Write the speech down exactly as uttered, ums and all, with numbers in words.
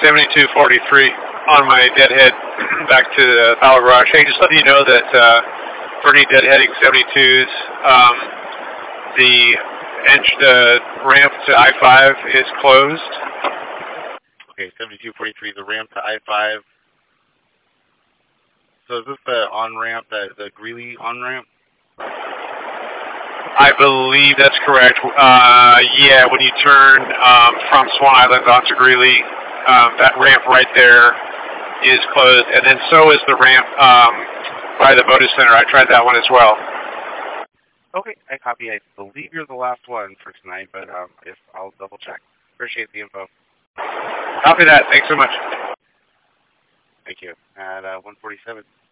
seventy-two forty-three on my deadhead back to the Power Garage. Hey, just letting you know that uh, for any deadheading seventy-twos, um, the, ent- the ramp to I five is closed. Okay, seventy-two forty-three, the ramp to I five. So is this the on-ramp, the, the Greeley on-ramp? I believe that's correct. Uh, yeah, when you turn um, from Swan Island onto Greeley, um, that ramp right there is closed, and then so is the ramp um, by the Moda Center. I tried that one as well. Okay, I copy. I believe you're the last one for tonight, but um, if I'll double check. Appreciate the info. Copy that. Thanks so much. Thank you. At uh, one forty-seven.